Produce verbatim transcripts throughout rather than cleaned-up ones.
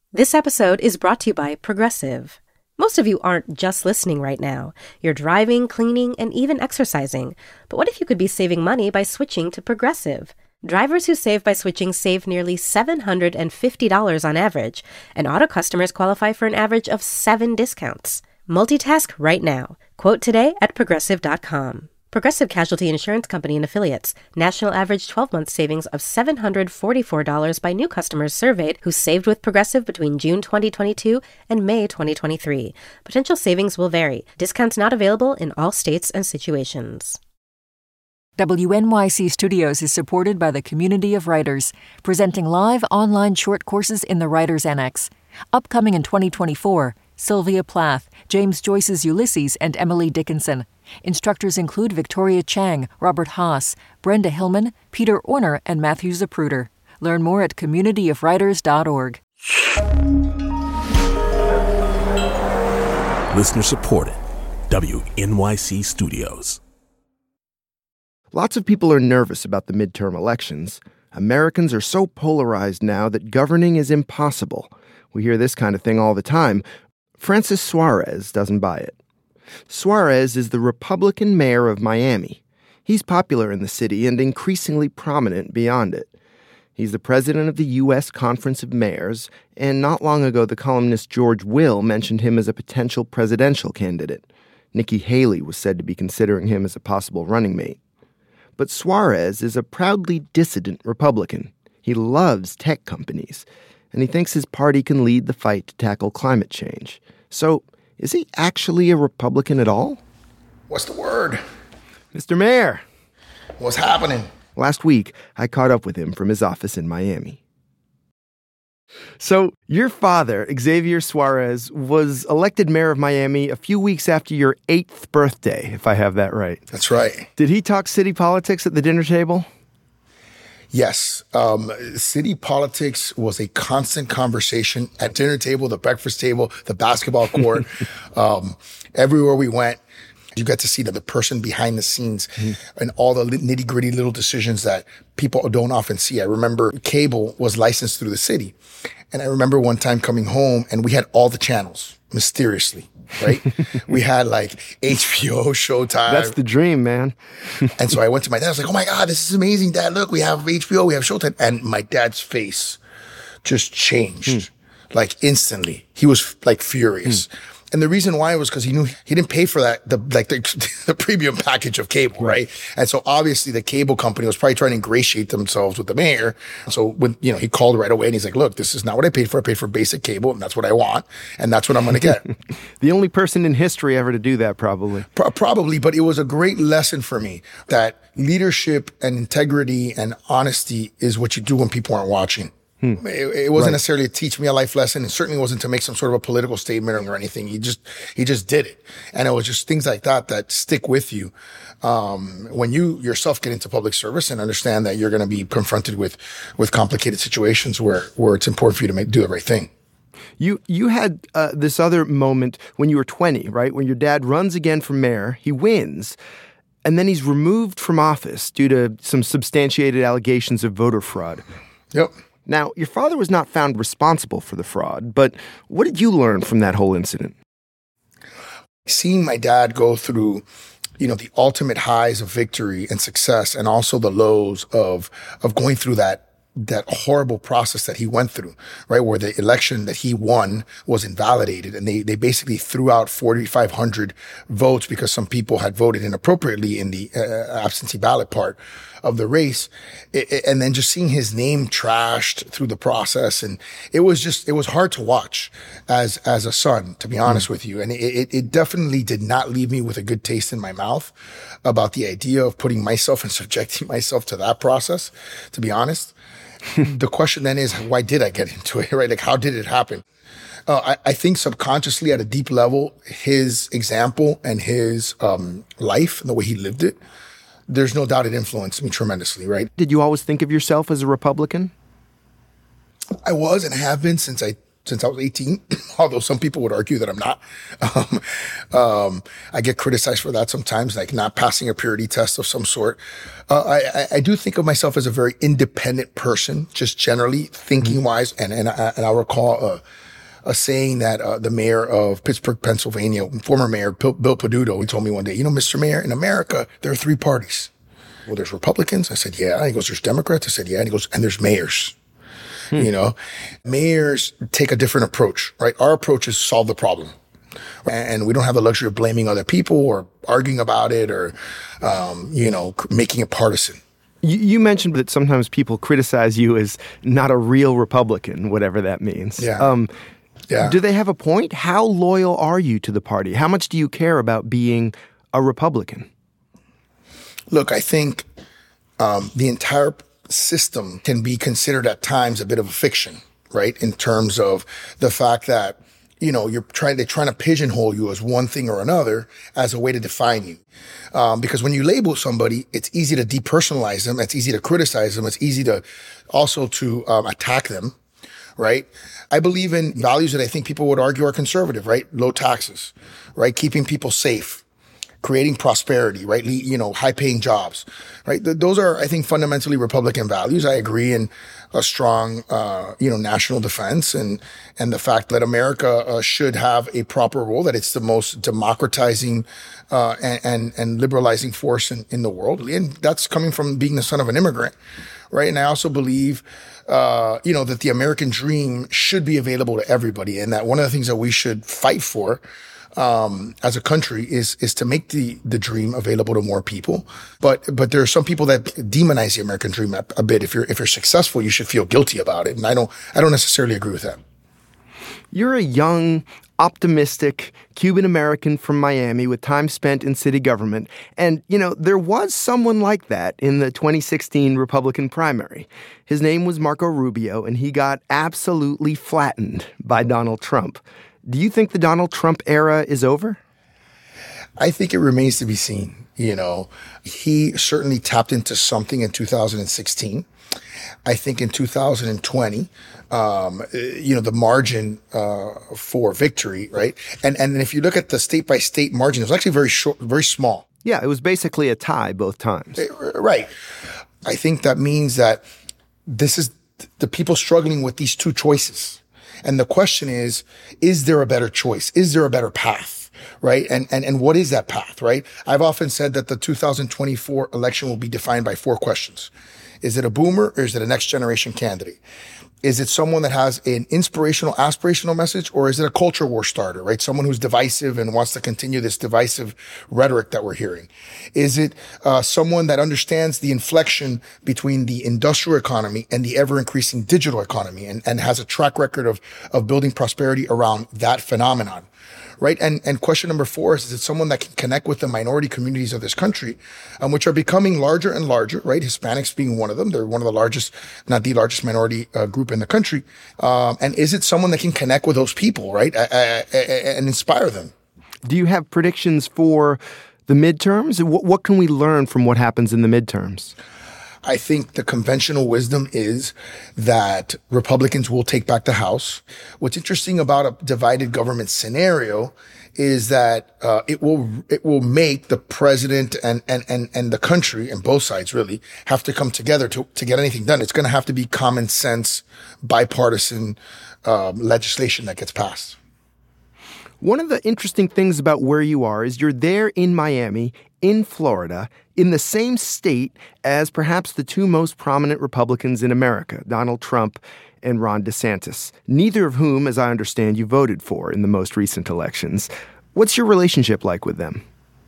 This episode is brought to you by Progressive. Most of you aren't just listening right now. You're driving, cleaning, and even exercising. But what if you could be saving money by switching to Progressive? Drivers who save by switching save nearly seven hundred fifty dollars on average, and auto customers qualify for an average of seven discounts. Multitask right now. Quote today at progressive dot com. Progressive Casualty Insurance Company and Affiliates. National average twelve-month savings of seven hundred forty-four dollars by new customers surveyed who saved with Progressive between June twenty twenty-two and May twenty twenty-three. Potential savings will vary. Discounts not available in all states and situations. W N Y C Studios is supported by the Community of Writers, presenting live online short courses in the Writers Annex. Upcoming in twenty twenty-four, Sylvia Plath, James Joyce's Ulysses, and Emily Dickinson. Instructors include Victoria Chang, Robert Haas, Brenda Hillman, Peter Orner, and Matthew Zapruder. Learn more at community of writers dot org. Listener supported. W N Y C Studios. Lots of people are nervous about the midterm elections. Americans are so polarized now that governing is impossible. We hear this kind of thing all the time. Francis Suarez doesn't buy it. Suarez is the Republican mayor of Miami. He's popular in the city and increasingly prominent beyond it. He's the president of the U S Conference of Mayors, and not long ago the columnist George Will mentioned him as a potential presidential candidate. Nikki Haley was said to be considering him as a possible running mate. But Suarez is a proudly dissident Republican. He loves tech companies, and he thinks his party can lead the fight to tackle climate change. So, is he actually a Republican at all? What's the word? Mister Mayor. What's happening? Last week, I caught up with him from his office in Miami. So, your father, Xavier Suarez, was elected mayor of Miami a few weeks after your eighth birthday, if I have that right. That's right. Did he talk city politics at the dinner table? Yes. Um, city politics was a constant conversation at dinner table, the breakfast table, the basketball court. um, everywhere we went, you got to see the, the person behind the scenes mm-hmm. and all the nitty gritty little decisions that people don't often see. I remember cable was licensed through the city. And I remember one time coming home and we had all the channels mysteriously, right? We had like H B O, Showtime. That's the dream, man. And so I went to my dad. I was like, oh my God, this is amazing, Dad. Look, we have H B O, we have Showtime. And my dad's face just changed mm. like instantly. He was like furious. Mm. And the reason why was because he knew he didn't pay for that, the like the, the premium package of cable, right. right? And so obviously the cable company was probably trying to ingratiate themselves with the mayor. So when, you know, he called right away and he's like, look, this is not what I paid for. I paid for basic cable and that's what I want. And that's what I'm going to get. The only person in history ever to do that, probably. Pro- probably, but it was a great lesson for me that leadership and integrity and honesty is what you do when people aren't watching. Hmm. It, it wasn't right. necessarily to teach me a life lesson. It certainly wasn't to make some sort of a political statement or anything. He just, he just did it. And it was just things like that that stick with you. Um, when you yourself get into public service and understand that you're going to be confronted with, with complicated situations where, where it's important for you to make, do the right thing. You, you had, uh, this other moment when you were twenty, right? When your dad runs again for mayor, he wins. And then he's removed from office due to some substantiated allegations of voter fraud. Yep. Now, your father was not found responsible for the fraud, but what did you learn from that whole incident? Seeing my dad go through, you know, the ultimate highs of victory and success and also the lows of, of going through that, that horrible process that he went through, right? Where the election that he won was invalidated and they, they basically threw out forty-five hundred votes because some people had voted inappropriately in the uh, absentee ballot part of the race. It, it, and then just seeing his name trashed through the process. And it was just, it was hard to watch as, as a son, to be honest mm. with you. And it, it, it definitely did not leave me with a good taste in my mouth about the idea of putting myself and subjecting myself to that process, to be honest. The question then is, why did I get into it, right? Like, how did it happen? Uh, I, I think subconsciously at a deep level, his example and his um, life and the way he lived it, there's no doubt it influenced me tremendously, right? Did you always think of yourself as a Republican? I was and have been since I since I was eighteen, although some people would argue that I'm not. Um, um, I get criticized for that sometimes, like not passing a purity test of some sort. Uh, I, I do think of myself as a very independent person, just generally thinking wise. And, and, I, and I'll recall a, a saying that uh, the mayor of Pittsburgh, Pennsylvania, former mayor Bill, Bill Peduto, he told me one day, you know, Mister Mayor, in America, there are three parties. Well, there's Republicans. I said, yeah. And he goes, there's Democrats. I said, yeah. And he goes, and there's mayors. Hmm. You know, mayors take a different approach, right? Our approach is solve the problem. And we don't have the luxury of blaming other people or arguing about it or, um, you know, making it partisan. You, you mentioned that sometimes people criticize you as not a real Republican, whatever that means. Yeah. Um, yeah. Do they have a point? How loyal are you to the party? How much do you care about being a Republican? Look, I think um, the entire system can be considered at times a bit of a fiction, right? In terms of the fact that, you know, you're trying, they're trying to pigeonhole you as one thing or another as a way to define you. Um, because when you label somebody, it's easy to depersonalize them. It's easy to criticize them. It's easy to also to um, attack them, right? I believe in values that I think people would argue are conservative, right? Low taxes, right? Keeping people safe, creating prosperity, right? You know, high paying jobs, right? Th- those are, I think, fundamentally Republican values. I agree in a strong, uh, you know, national defense and, and the fact that America uh, should have a proper role, that it's the most democratizing, uh, and, and, and liberalizing force in, in the world. And that's coming from being the son of an immigrant, right? And I also believe, uh, you know, that the American dream should be available to everybody. And that one of the things that we should fight for Um, as a country is, is to make the, the dream available to more people. But, but there are some people that demonize the American dream a, a bit. If you're, if you're successful, you should feel guilty about it. And I don't, I don't necessarily agree with that. You're a young, optimistic Cuban American from Miami with time spent in city government. And, you know, there was someone like that in the twenty sixteen Republican primary. His name was Marco Rubio, and he got absolutely flattened by Donald Trump. Do you think the Donald Trump era is over? I think it remains to be seen. You know, he certainly tapped into something in two thousand sixteen. I think in two thousand twenty, um, you know, the margin uh, for victory, right? And and if you look at the state by state margin, it was actually very short, very small. Yeah, it was basically a tie both times. Right. I think that means that this is the people struggling with these two choices. And the question is, is there a better choice? Is there a better path? Right? And, and, and what is that path? Right? I've often said that the two thousand twenty-four election will be defined by four questions. Is it a boomer or is it a next generation candidate? Is it someone that has an inspirational, aspirational message, or is it a culture war starter, right? Someone who's divisive and wants to continue this divisive rhetoric that we're hearing. Is it uh, someone that understands the inflection between the industrial economy and the ever-increasing digital economy and, and has a track record of, of building prosperity around that phenomenon? Right. And, and question number four is, is it someone that can connect with the minority communities of this country, um, which are becoming larger and larger, right? Hispanics being one of them. They're one of the largest, not the largest minority uh, group in the country. Um, and is it someone that can connect with those people, right? Uh, uh, uh, and inspire them? Do you have predictions for the midterms? What, what can we learn from what happens in the midterms? I think the conventional wisdom is that Republicans will take back the House. What's interesting about a divided government scenario is that uh, it will it will make the president and and and and the country, and both sides really, have to come together to to get anything done. It's going to have to be common sense, bipartisan um, legislation that gets passed. One of the interesting things about where you are is you're there in Miami, in Florida, in the same state as perhaps the two most prominent Republicans in America, Donald Trump and Ron DeSantis, neither of whom, as I understand, you voted for in the most recent elections. What's your relationship like with them?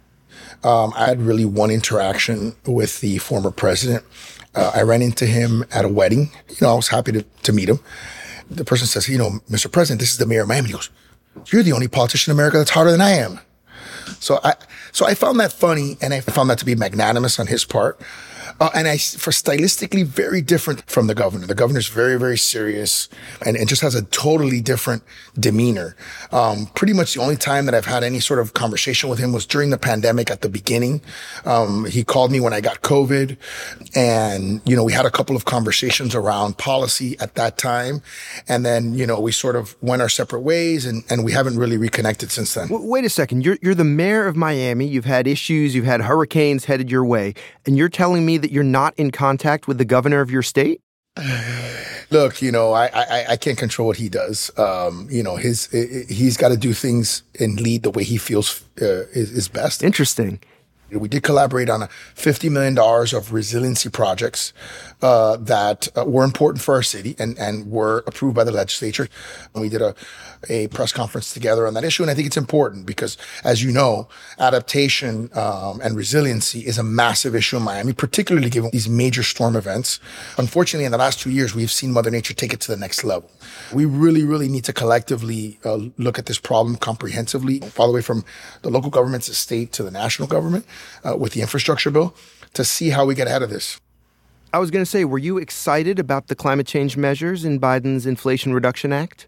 Um, I had really one interaction with the former president. Uh, I ran into him at a wedding. You know, I was happy to, to meet him. The person says, you know, Mister President, this is the mayor of Miami. He goes, you're the only politician in America that's harder than I am. So I, so I found that funny, and I found that to be magnanimous on his part. Uh, and I, for stylistically, very different from the governor. The governor's very, very serious and, and just has a totally different demeanor. Um, pretty much the only time that I've had any sort of conversation with him was during the pandemic at the beginning. Um, he called me when I got COVID, and, you know, we had a couple of conversations around policy at that time. And then, you know, we sort of went our separate ways, and, and we haven't really reconnected since then. W- wait a second. You're, you're the mayor of Miami. You've had issues. You've had hurricanes headed your way. And you're telling me that you're not in contact with the governor of your state? Look, you know, I, I, I can't control what he does. Um, you know, his, he's got to do things and lead the way he feels uh, is, is best. Interesting. We did collaborate on a fifty million dollars of resiliency projects uh, that uh, were important for our city and, and were approved by the legislature. And we did a, a press conference together on that issue. And I think it's important because, as you know, adaptation um, and resiliency is a massive issue in Miami, particularly given these major storm events. Unfortunately, in the last two years, we've seen Mother Nature take it to the next level. We really, really need to collectively uh, look at this problem comprehensively, all the way from the local governments, the state, to the national government. Uh, with the infrastructure bill to see how we get ahead of this. I was going to say, were you excited about the climate change measures in Biden's Inflation Reduction Act?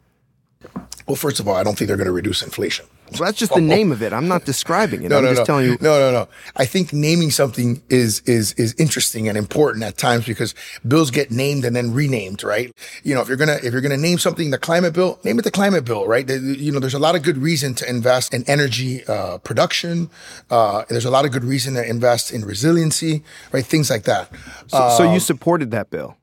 Well, first of all, I don't think they're going to reduce inflation. So that's just the name of it. I'm not describing it. No, I'm no, just no. telling you. No, no, no. I think naming something is is is interesting and important at times because bills get named and then renamed, right? You know, if you're gonna if you're gonna name something the climate bill, name it the climate bill, right? You know, there's a lot of good reason to invest in energy uh, production. Uh, there's a lot of good reason to invest in resiliency, right? Things like that. So, um, so you supported that bill?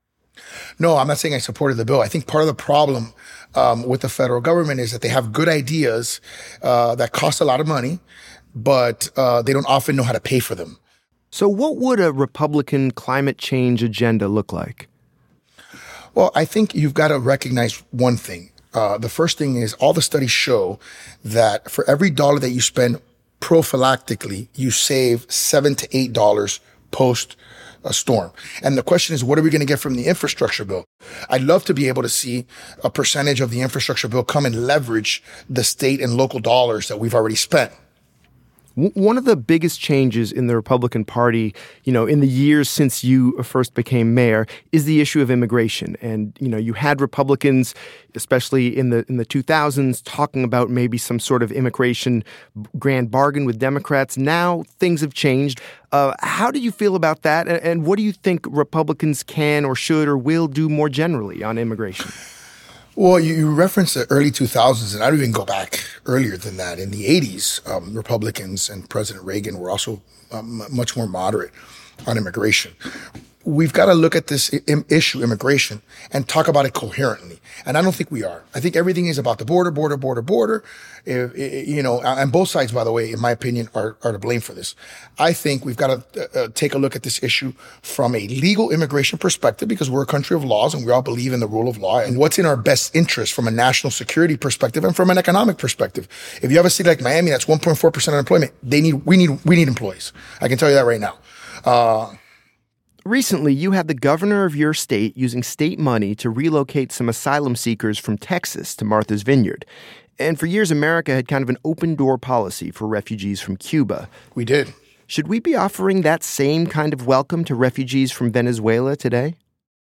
No, I'm not saying I supported the bill. I think part of the problem um, with the federal government is that they have good ideas uh, that cost a lot of money, but uh, they don't often know how to pay for them. So what would a Republican climate change agenda look like? Well, I think you've got to recognize one thing. Uh, the first thing is all the studies show that for every dollar that you spend prophylactically, you save seven to eight dollars post a storm. And the question is, what are we going to get from the infrastructure bill? I'd love to be able to see a percentage of the infrastructure bill come and leverage the state and local dollars that we've already spent. One of the biggest changes in the Republican Party, you know, in the years since you first became mayor is the issue of immigration. And, you know, you had Republicans, especially in the in the two thousands, talking about maybe some sort of immigration grand bargain with Democrats. Now things have changed. Uh, how do you feel about that? And what do you think Republicans can or should or will do more generally on immigration? Well, you, you referenced the early two thousands, and I'd even go back earlier than that. In the eighties, um, Republicans and President Reagan were also um, much more moderate on immigration. We've got to look at this I- issue, immigration, and talk about it coherently. And I don't think we are. I think everything is about the border, border, border, border. If, you know, and both sides, by the way, in my opinion, are, are to blame for this. I think we've got to uh, take a look at this issue from a legal immigration perspective, because we're a country of laws and we all believe in the rule of law and what's in our best interest from a national security perspective and from an economic perspective. If you have a city like Miami that's one point four percent unemployment, they need, we need, we need employees. I can tell you that right now. Uh, Recently, you had the governor of your state using state money to relocate some asylum seekers from Texas to Martha's Vineyard. And for years, America had kind of an open-door policy for refugees from Cuba. We did. Should we be offering that same kind of welcome to refugees from Venezuela today?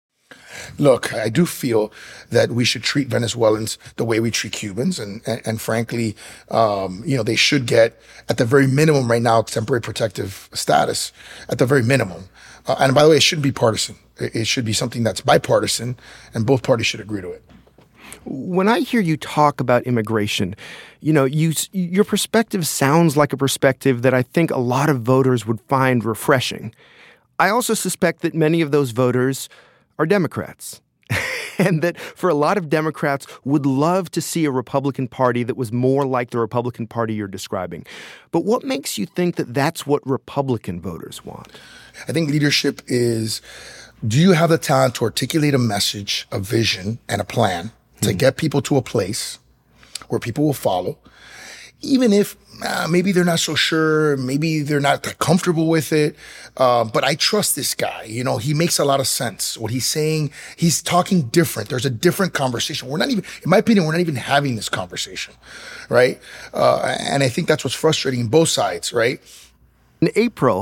Look, I do feel that we should treat Venezuelans the way we treat Cubans. And, and, and frankly, um, you know, they should get, at the very minimum right now, temporary protective status, at the very minimum. Uh, and by the way, it shouldn't be partisan. It, it should be something that's bipartisan, and both parties should agree to it. When I hear you talk about immigration, you know, you, your perspective sounds like a perspective that I think a lot of voters would find refreshing. I also suspect that many of those voters are Democrats. And that for a lot of Democrats would love to see a Republican Party that was more like the Republican Party you're describing. But what makes you think that that's what Republican voters want? I think leadership is, do you have the talent to articulate a message, a vision, and a plan to hmm. get people to a place where people will follow, even if uh, maybe they're not so sure, maybe they're not that comfortable with it. Uh, but I trust this guy. You know, he makes a lot of sense. What he's saying, he's talking different. There's a different conversation. We're not even, in my opinion, we're not even having this conversation, right? Uh, and I think that's what's frustrating in both sides, right? In April,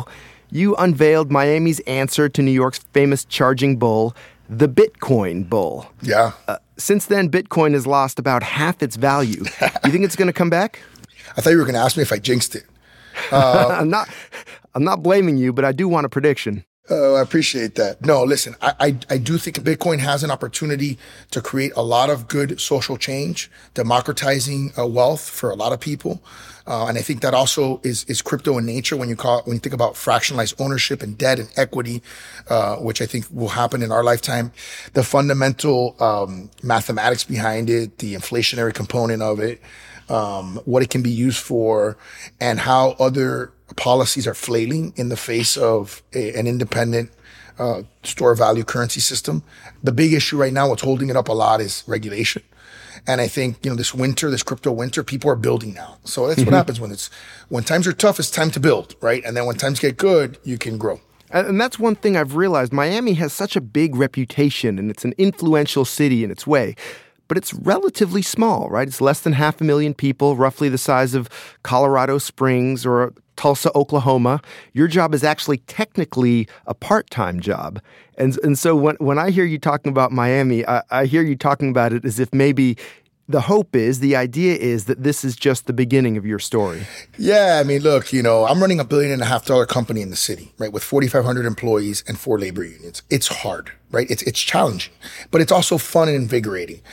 you unveiled Miami's answer to New York's famous charging bull, the Bitcoin bull. Yeah. Uh, since then, Bitcoin has lost about half its value. You think it's going to come back? I thought you were going to ask me if I jinxed it. Uh, I'm not. I'm not blaming you, but I do want a prediction. Oh, I appreciate that. No, listen, I, I I do think Bitcoin has an opportunity to create a lot of good social change, democratizing uh, wealth for a lot of people, uh, and I think that also is is crypto in nature when you call when you think about fractionalized ownership and debt and equity, uh, which I think will happen in our lifetime. The fundamental um, mathematics behind it, the inflationary component of it, um, what it can be used for, and how other policies are flailing in the face of a, an independent uh, store value currency system. The big issue right now, what's holding it up a lot, is regulation. And I think, you know, this winter, this crypto winter, people are building now. So that's mm-hmm. what happens when it's when times are tough, it's time to build, right? And then when times get good, you can grow. And that's one thing I've realized. Miami has such a big reputation, and it's an influential city in its way. But it's relatively small, right? It's less than half a million people, roughly the size of Colorado Springs or Tulsa, Oklahoma. Your job is actually technically a part-time job. And and so when, when I hear you talking about Miami, I, I hear you talking about it as if maybe the hope is, the idea is that this is just the beginning of your story. Yeah, I mean, look, you know, I'm running a billion and a half dollar company in the city, right, with forty-five hundred employees and four labor unions. It's hard, right? It's it's challenging, but it's also fun and invigorating.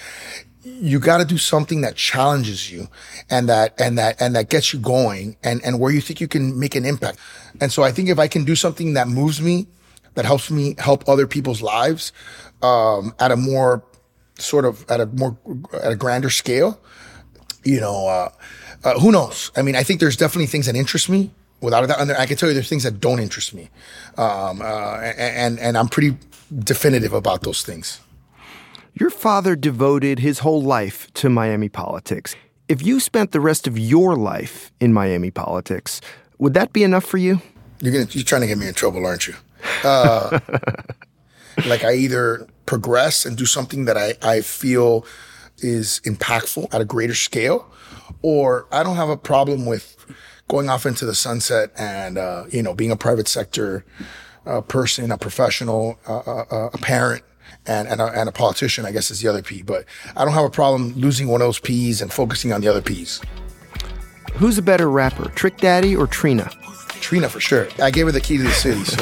You got to do something that challenges you and that and that and that gets you going and and where you think you can make an impact. And so I think if I can do something that moves me, that helps me help other people's lives um, at a more sort of at a more at a grander scale, you know, uh, uh, who knows? I mean, I think there's definitely things that interest me. Without a doubt, and I can tell you there's things that don't interest me, um, uh, and and I'm pretty definitive about those things. Your father devoted his whole life to Miami politics. If you spent the rest of your life in Miami politics, would that be enough for you? You're gonna, you're trying to get me in trouble, aren't you? Uh, like I either progress and do something that I, I feel is impactful at a greater scale, or I don't have a problem with going off into the sunset and, uh, you know, being a private sector uh, person, a professional, uh, uh, a parent, and, and, a, and a politician, I guess is the other P. But I don't have a problem losing one of those P's and focusing on the other P's. Who's a better rapper, Trick Daddy or Trina? Trina, for sure. I gave her the key to the city, so.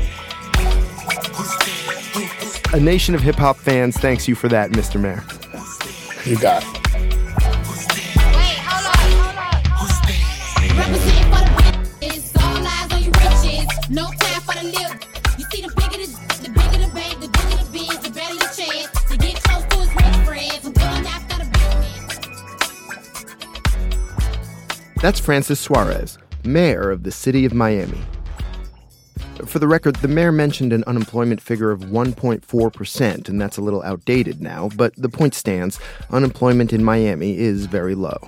A nation of hip-hop fans thanks you for that, Mister Mayor. You got it. No time for the lip. You see, the bigger the, the bigger the bank, the bigger the biz, the better your chance to get close to his rich friends. I'm going after the big man. That's Francis Suarez, mayor of the city of Miami. For the record, the mayor mentioned an unemployment figure of one point four percent, and that's a little outdated now, but the point stands. Unemployment in Miami is very low.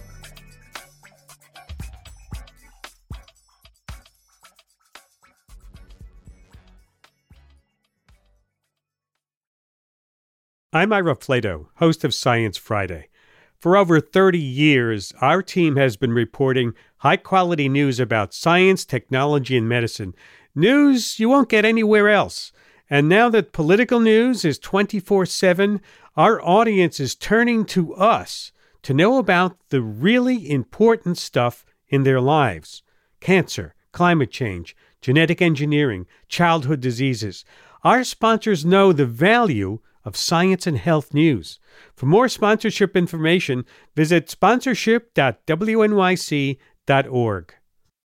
I'm Ira Flato, host of Science Friday. For over thirty years, our team has been reporting high-quality news about science, technology, and medicine. News you won't get anywhere else. And now that political news is twenty-four seven, our audience is turning to us to know about the really important stuff in their lives. Cancer, climate change, genetic engineering, childhood diseases. Our sponsors know the value of science and health news. For more sponsorship information, visit sponsorship dot w n y c dot org.